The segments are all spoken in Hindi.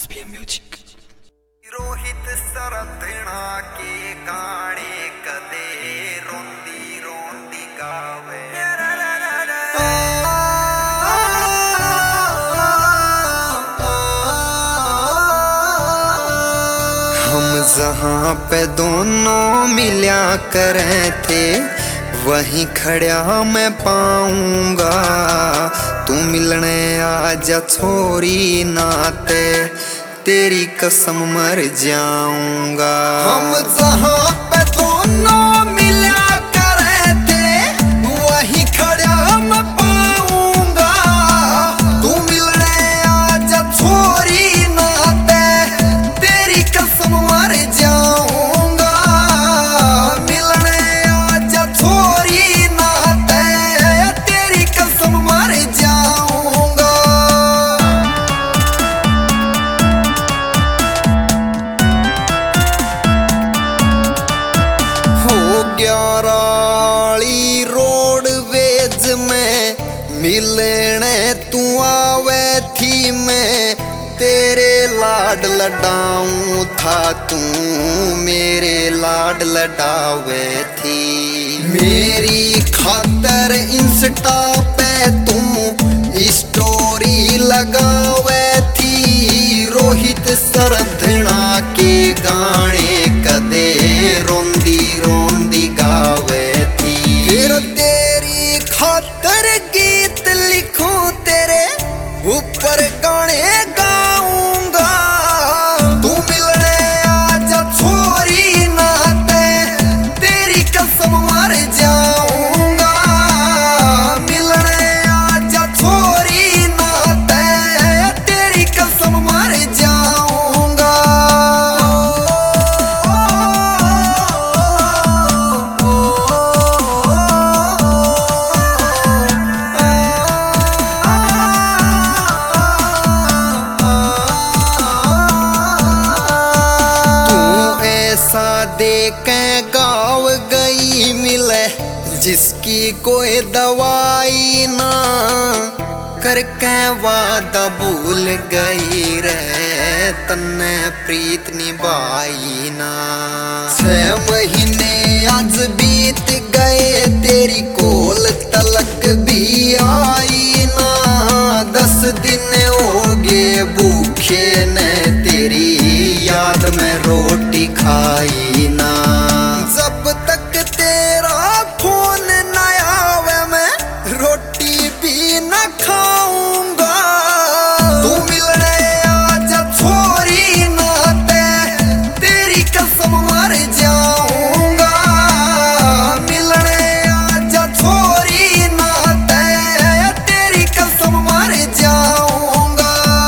PM Music। रोहित सरदना के गाने कदे रोंदी रोंदी गावे। हम जहाँ पे दोनों मिल्या करे थे वहीं खड़ा मैं पाऊंगा। तू मिलने आजा छोरी नाते तेरी कसम मर जाऊंगा। हम जहाँ पे दोनों मिल्या करे थे वहीं खड़ा मैं पाऊंगा। तू मिलने आजा छोरी नाते तेरी कसम मर जाऊंगा। मिलने आजा छोरी नाते तेरी कसम मर जाऊंगा। ग्याराली रोडवेज में मिलने तू आवे थी मैं तेरे लाड लडाऊं था तू मेरे लाड लडावे थी। मेरी खातर इंस्टा पे तुम स्टोरी लगावे थी। रोहित सरदना के गाने कदे रोंदी रोंदी गावे थी। फिर तेरी खातर गीत लिखूं तेरे ऊपर गाने गाऊंगा। तू मिलने आजा छोरी नाते तेरी कसम मर जाऊंगा। मिलने आजा छोरी नाते तेरी कसम मर जाऊंगा। देखे गाँव गई मिले जिसकी कोई दवाई ना करके वादा भूल गई रे तन्ने प्रीत निभाई ना। 6 महीने आज बीत गए तेरी कोल तलक भी आई ना। 10 दिन हो गए भूखे ने तेरी याद में रोटी खाई ना। जब तक तेरा फोन न आवे मैं रोटी भी न खाऊंगा। तू मिलने आजा छोरी नाते तेरी कसम मर जाऊंगा। मिलने आजा छोरी नाते तेरी कसम मर जाऊंगा।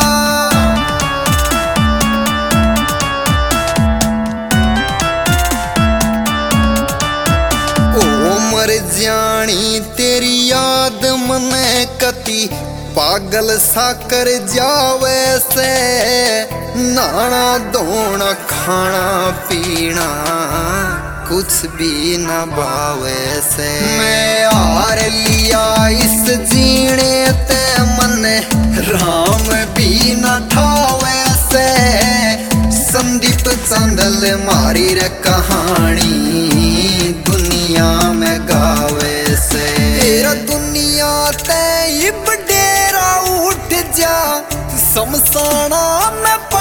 मर जानी तेरी याद मने कती पागल सा कर जावे से। नाना धोना खाना पीना कुछ भी न भावे से। मैं हार लिया इस जीने ते मन राम भी न ठावे से। संदीप चांदल मारी रे कहानी दुनिया में गावे से। तेरा दुनिया ते इब डेरा उठ जा शमशाना में